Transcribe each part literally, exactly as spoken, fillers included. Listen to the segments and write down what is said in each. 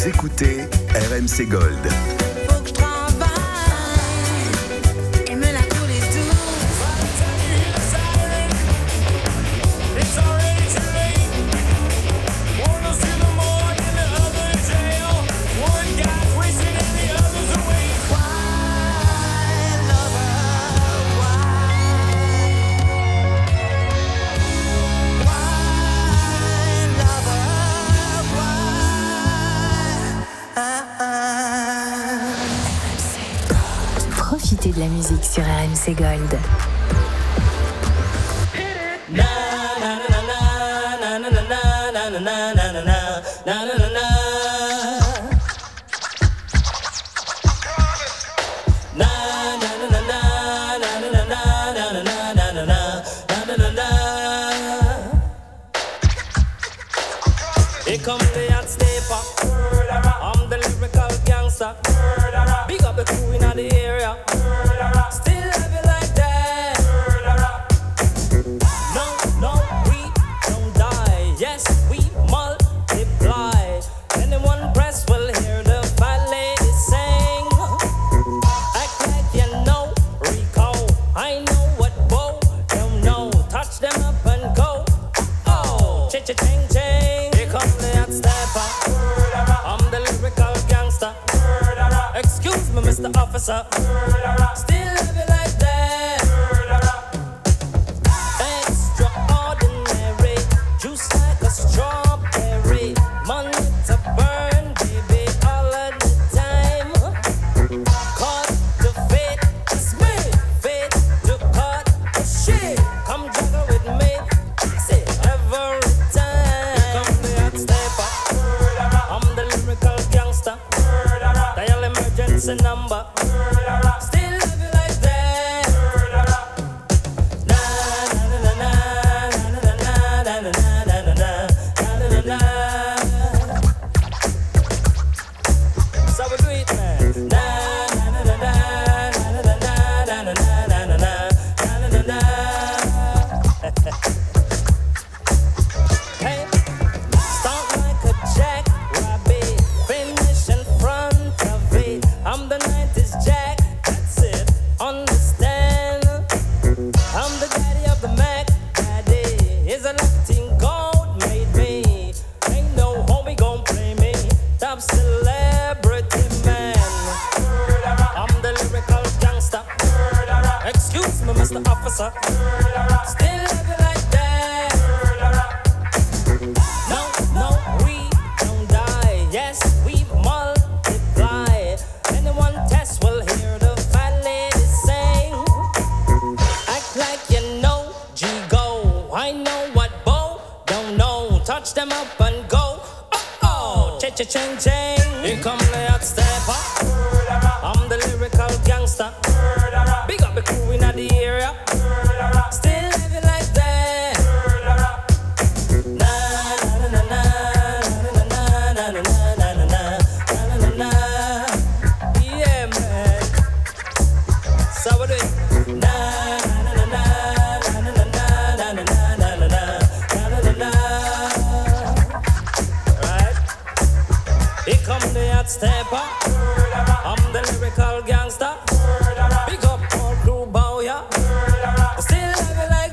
Vous écoutez R M C Gold. Faut que je travaille et me la couler douce. It's already too late. Wanna see the more in the other jail. One guy's wishing and the other's away. Why, lover, why? Why, lover, why? Profitez de la musique sur R M C Gold. Here come the hot stepper. I'm the lyrical gangster. Big up the crew in the area. Still have it like that. No, no, we don't die. Yes, we multiply. Anyone press will hear the fat lady sing. Act like you know Rico. I know what Bo don't know. Touch them up and go. Oh, cha-cha-ching, ching. Here come the hot stepper. I'm the lyrical gangster. Excuse me, Mister Officer. Still have it like that. Extraordinary. Juice like a strawberry. Money to burn, baby, all of the time. Cause the fate is me. Fate to cut the shit. Come juggle with me. Say every time. Here come the hot stepper. I'm the lyrical gangster. Dial emergency number. Still have it like that. Na na na na na na na na na na na na na. So we do it, man. Na na na na na na na na na na na na na na. Hey, start like a jackrabbit, finish in front of it. I'm the nineties Jack, that's it. Understand? I'm the daddy of the Mac. Daddy is a Latin gold made me. Ain't no homie gon' play me. Top celebrity man. I'm the lyrical gangster. Excuse me, Mister Officer. Still have it like that. No, no, we don't die. Yes, we multiply. Anyone test will hear the fat lady sing. Act like you know G-Go. I know what Bo don't know. Touch them up and go. Oh, cha-cha-ching, ching. Here come the hot stepper. I'm the lyrical gangster. Big up the crew in the area. Still have it like that. Na na na na na na na na na na na na na. Yeah, man. So we do it. Na na na na na na na na na na na na na. Right. Here come the hot stepper. I'm the lyrical gangster. Big up all crew bow ya. Still have it like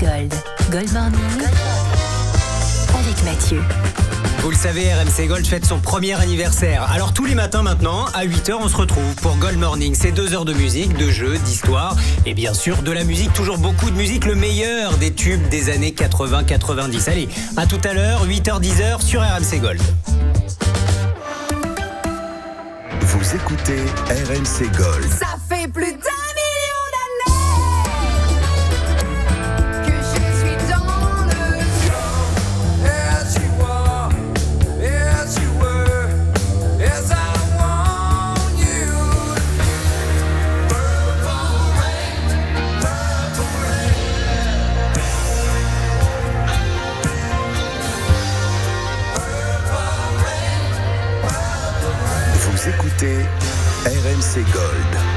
Gold. Gold Morning avec Mathieu. Vous le savez, R M C Gold fête son premier anniversaire. Alors tous les matins maintenant, à huit heures, on se retrouve pour Gold Morning. C'est deux heures de musique, de jeux, d'histoire et bien sûr de la musique, toujours beaucoup de musique, le meilleur des tubes des années quatre-vingts quatre-vingt-dix. Allez, à tout à l'heure, huit heures dix sur R M C Gold. Vous écoutez R M C Gold. Ça fait plus d'un million d'années que je suis dans le show. As you are, as you were, as I want you. Purple rain, purple rain. Purple rain, purple rain. Vous écoutez R M C Gold.